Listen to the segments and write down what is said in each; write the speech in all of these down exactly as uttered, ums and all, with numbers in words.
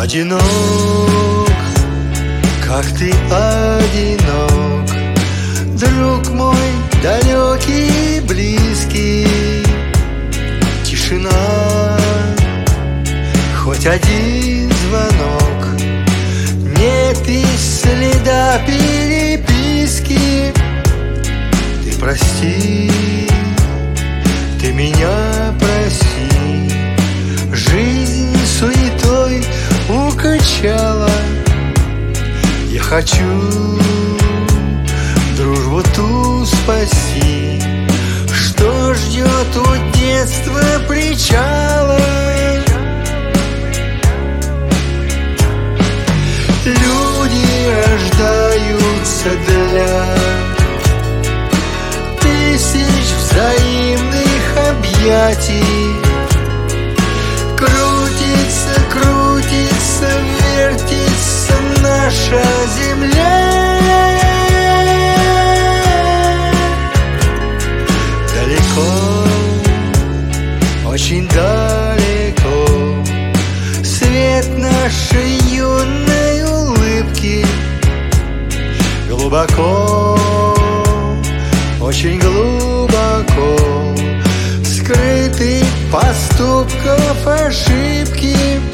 Одинок, как ты одинок, друг мой далекий и близкий. Тишина, хоть один звонок, нет и следа переписки. Ты прости, ты меня прости, жизнь суетой укачала. Я хочу дружбу ту спаси, что ждет у детства причала. Люди рождаются для тысяч взаимных объятий. Крутится, крутится, вертится наша земля. Далеко, очень далеко свет нашей юной улыбки. Глубоко, очень глубоко скрыты поступков ошибки.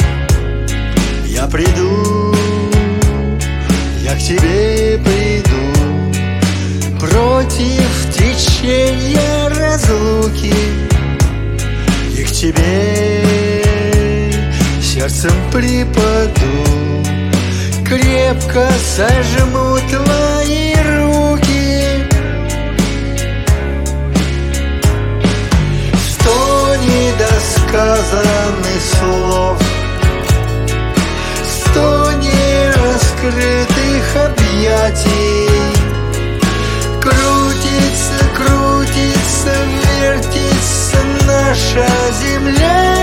Я приду, я к тебе приду, против течения разлуки. И к тебе сердцем припаду, крепко сожму твои руки. Сто недосказанных слов, сто нераскрытых объятий. Крутится, крутится, вертится наша земля.